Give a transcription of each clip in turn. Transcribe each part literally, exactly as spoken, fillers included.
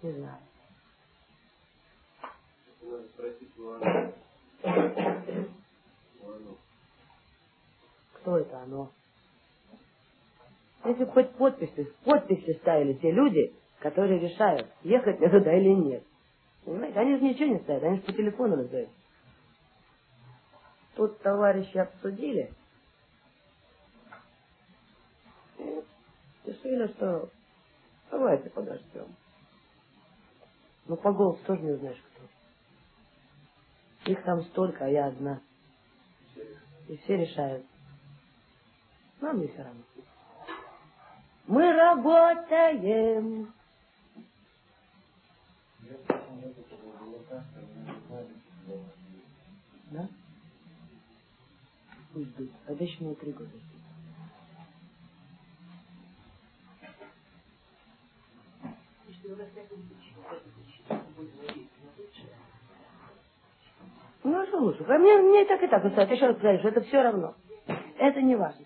Не знаю. Надо спросить у Анны. Кто это оно? Если бы хоть подписи, подписи ставили те люди, которые решают, ехать мне туда или нет. Понимаете, они же ничего не ставят, они же по телефону раздают. Тут товарищи обсудили и решили, что давайте подождем. Но по голосу тоже не узнаешь, кто. Их там столько, а я одна. И все решают. Нам не все равно. Мы работаем. Да? Пусть ждут. Обещанные три года. Ну, а что лучше? А мне, мне и так и так устраивает. Еще раз говорю, что это все равно. Это не важно.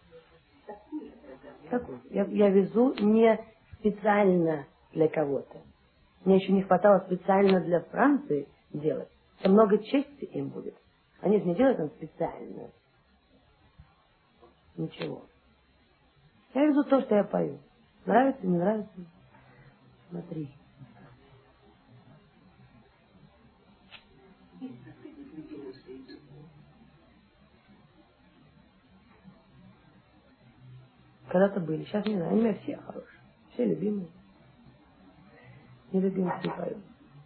Какой? Я, я везу не специально для кого-то. Мне еще не хватало специально для Франции делать. Это много чести им будет. Они же не делают там специально. Ничего. Я везу то, что я пою. Нравится, не нравится? Смотри. Когда-то были, сейчас не знаю, они у меня все хорошие, все любимые. Нелюбимых не пою.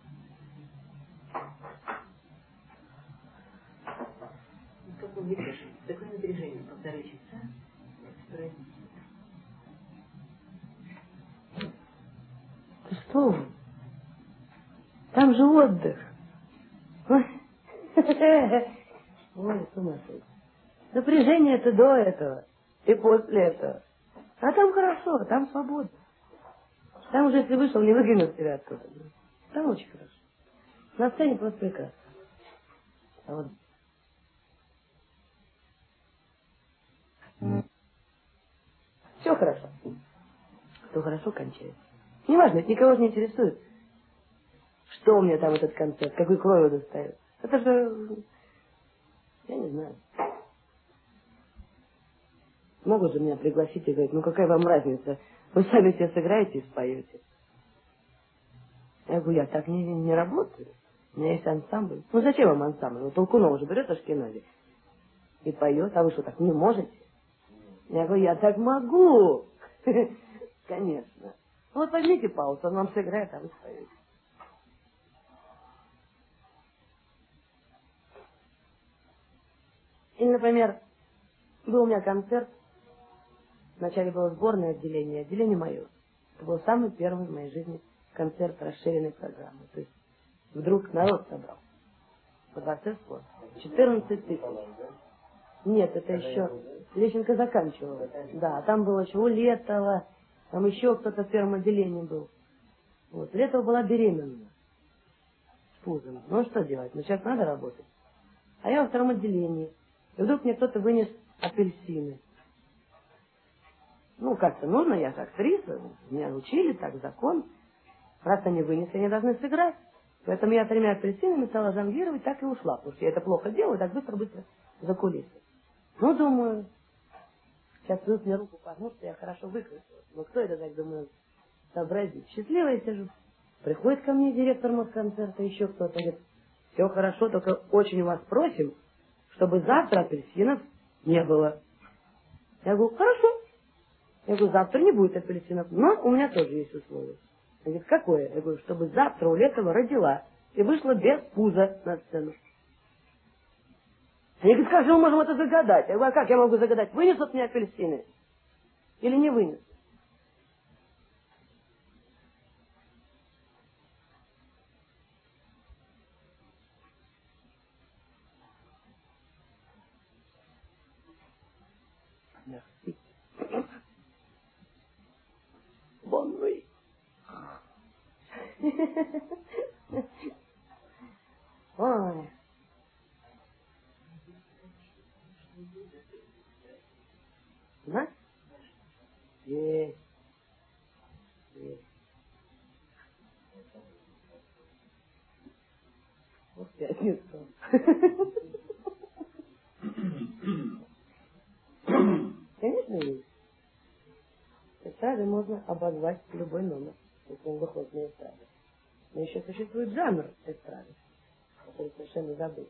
Как вы выдержите? Такое напряжение полтора часа. Да что вы? Там же отдых. Ой, Ой, с ума сойти. Напряжение это до этого и после этого. А там хорошо, там свобода. Там уже, если вышел, не выгонят тебя оттуда. Там очень хорошо. На сцене просто прекрасно. А вот... Все хорошо. Кто хорошо кончает. Неважно, это никого же не интересует. Что у меня там этот концерт, какой кровью достает. Это же... Я не знаю. Могут же меня пригласить и говорить, ну какая вам разница, вы сами себе сыграете и споете. Я говорю, я так не, не работаю. У меня есть ансамбль. Ну зачем вам ансамбль? Ну Толкунова же берет Ашкенази и поет, а вы что, так не можете? Я говорю, я так могу. Конечно. Ну вот возьмите паузу, он вам сыграет, а вы споете. Или, например, был у меня концерт. Вначале было сборное отделение, отделение мое. Это был самый первый в моей жизни концерт расширенной программы. То есть вдруг народ собрал. Во дворце спорта. четырнадцать тысяч. Нет, это еще Лещенко заканчивал. Да, там было еще у Летова, там еще кто-то в первом отделении был. Вот. Летова была беременна. С пузом. Ну что делать? Ну сейчас надо работать. А я во втором отделении. И вдруг мне кто-то вынес апельсины. Ну, как-то нужно, я как актриса, меня учили, так закон. Раз они вынесли, они должны сыграть. Поэтому я тремя апельсинами стала жонглировать, так и ушла. Потому что я это плохо делаю, так быстро-быстро за кулисы. Ну, думаю, сейчас придут мне руку пожмут, что я хорошо выкрутилась. Ну, кто это так, думаю, сообразит? Счастливая сижу. Приходит ко мне директор Москонцерта, еще кто-то, говорит, все хорошо, только очень вас просим, чтобы завтра апельсинов не было. Я говорю, хорошо. Я говорю, завтра не будет апельсинов, но у меня тоже есть условие. Он говорит, какое? Я говорю, чтобы завтра у Летова родила и вышла без пуза на сцену. Они говорят, как же мы можем это загадать? Я говорю, а как я могу загадать? Вынесут мне апельсины или не вынесут? Merci. Bonne nuit. Ой. Да? Есть. Есть. в пятницу. Конечно, есть. Эстрады можно обозвать любой номер, если он выходит на эстраду. Но еще существует жанр эстрады, который совершенно забыл.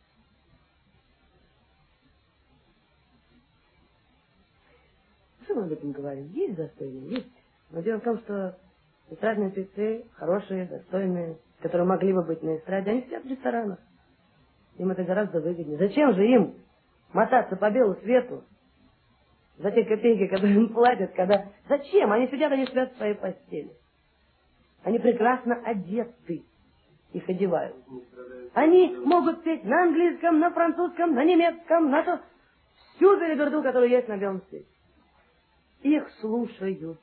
Что мы об этом говорим? Есть достойные? Есть. Но дело в том, что эстрадные певцы, хорошие, достойные, которые могли бы быть на эстраде, они сидят в ресторанах. Им это гораздо выгоднее. Зачем же им мотаться по белу свету за те копейки, которые им платят, когда... Зачем? Они сидят, они спят в своей постели. Они прекрасно одеты. Их одевают. Они могут петь на английском, на французском, на немецком, на то... всю белиберду, которая есть на белом свете. Их слушают.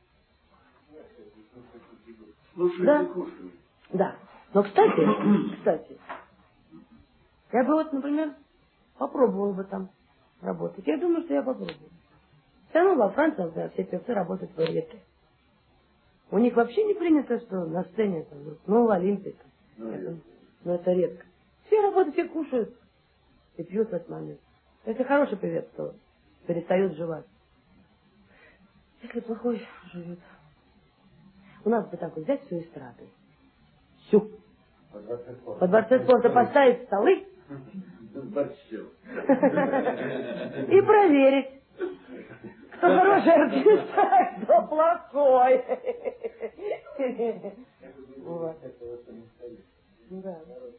Слушают Да. и кушают. Да. Но, кстати, кстати, я бы вот, например, попробовала бы там работать. Я думаю, что я попробую. Все равно во Франции, да, все певцы работают в варьете. У них вообще не принято, что на сцене, там, ну, Олимпик. Ну, это, но это редко. Все работают, все кушают и пьют в этот момент. Если хороший певец, то перестает жевать. Если плохой, живет. У нас бы так вот взять всю эстраду. Всю. По двадцать спорта поставить столы. И проверить, кто хороший артист, а кто плохой. Вот. Да.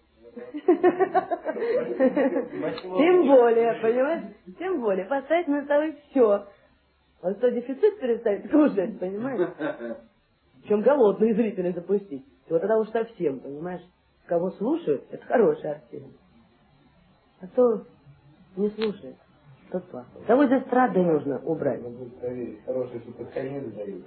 Тем более, понимаешь? Тем более, поставить на столы все. Вот что дефицит перестать кушать, понимаешь? Причем голодные зрители запустить. Вот тогда уж совсем, понимаешь? Кого слушают, это хороший артист. А кто не слушает, тот плохой. Того из эстрады нужно убрать. Хороший суперконец дают.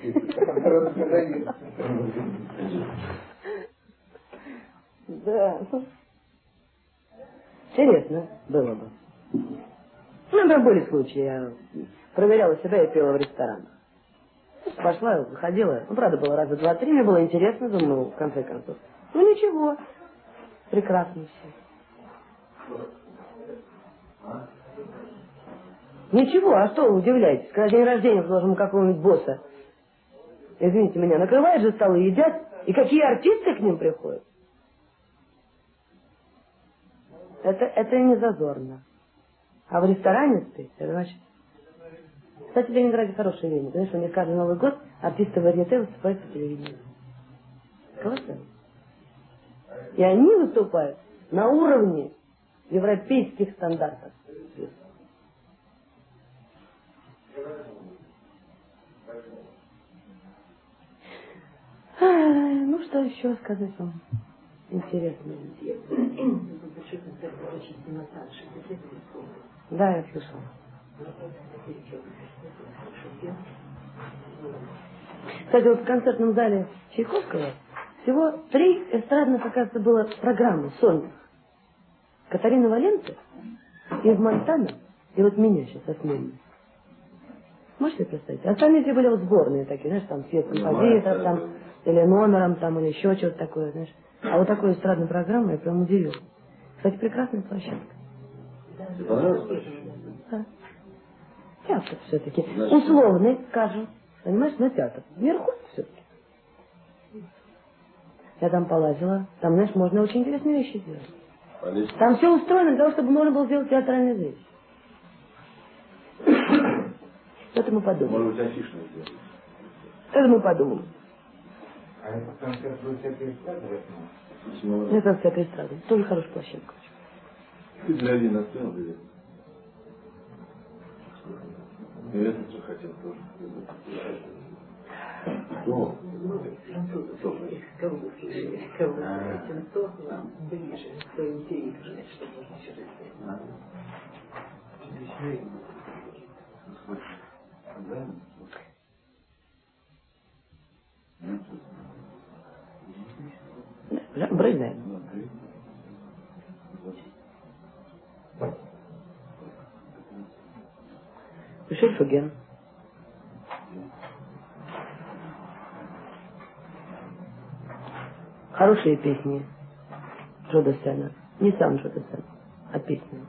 Да. Интересно было бы. Ну, там были случаи. Я проверяла себя и пела в ресторанах. Пошла, выходила. Ну, правда, было раза два-три. Мне было интересно, думаю, в конце концов. Ну, ничего. Прекрасно все. Ничего, а что вы удивляетесь? Когда день рождения, положим, какого-нибудь босса, извините меня, накрывают же столы, едят, и какие артисты к ним приходят? Это, это не зазорно. А в ресторане спеть, это значит... Кстати, в Ленинграде хорошее время. Знаешь, у них каждый Новый год артисты варьете выступают по телевидению. Колоссально. И они выступают на уровне европейских стандартов. Ну, что еще сказать вам интересно? Да, я слышала. Кстати, вот в концертном зале Чайковского всего три эстрадных, оказывается, было программы сольных. Катарина Валенца, из Монтана, и вот меня сейчас отменили. Можете представить? Остальные все были вот сборные такие, знаешь, там цвет композитор, там, или номером, там, или еще что-то такое, знаешь. А вот такую эстрадную программу я прям удивилась. Кстати, прекрасная площадка. Да. Театр все-таки. Условный, скажем. Понимаешь, на театр. Вверху все-таки. Я там полазила. Там, знаешь, можно очень интересные вещи делать. Там все устроено для того, чтобы можно было сделать театральный зрелище. Это мы подумаем. Может быть, афишно сделать. Это мы подумаем. А это концерт будет всякой эстрады? Это всякая эстрада. Тоже хорошая площадка. Ты для Алины оставил, или? И этот же хотел тоже. Кто? Французы. Кого вы слышали? Кого вы слышали? Кто ближе? Кто интереснее? Что можно еще рассказать? Брызная. Мишель Фуген. Хорошие песни. Джодасена. Не сам Джодасен, а песня.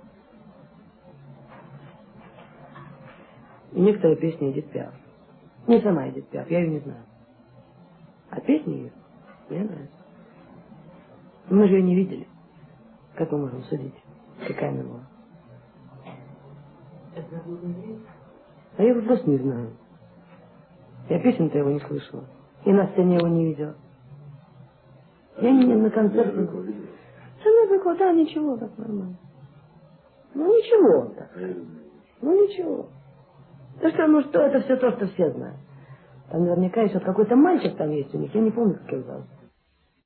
И некоторые песни Эдит Пиаф. Не сама Эдит Пиаф, я ее не знаю. А песни ее мне нравятся. Мы же ее не видели. Как мы можем судить? Какая она была? А я его просто не знаю. Я песен-то его не слышала. И на сцене его не видела. Я не на концерт не ходила. Со мной было, да, ничего, так нормально. Ну ничего так. Ну ничего. То, что, может, то, это все то, что все знают. Там наверняка еще какой-то мальчик там есть у них, я не помню, как его зовут.